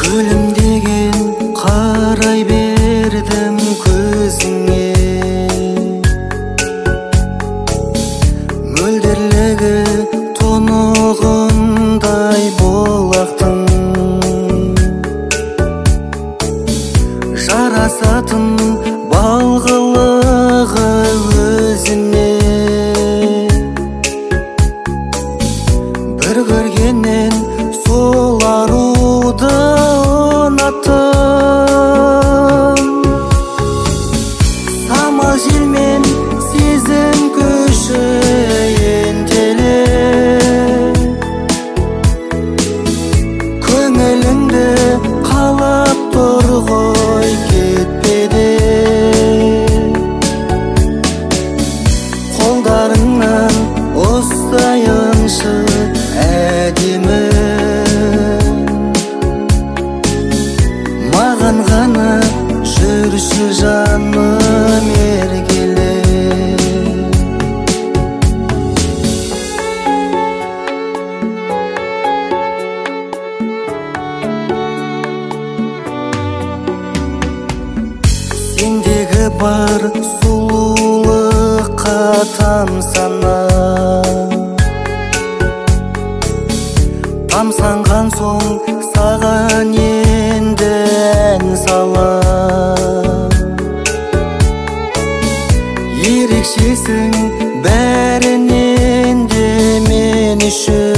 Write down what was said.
өлім деген қарай бердім көзіңе, мөлдірлігі тұнығындай болақтың, жарасатын балғылығы өзіне. Бір көргеннен сол аруды ұнаттым. Самал желмен сезім күші ентеле, көңіліңді қалап тұр ғой кетпеде. Қолдарыңнан ұстайыншы әдемі, маған ғана жүрші жаным ергеле. Сендегі бар сұлулыққа тамсана, тамсанған соң саған енді ән салам. Ерекшесің бәрінен де мен үшін,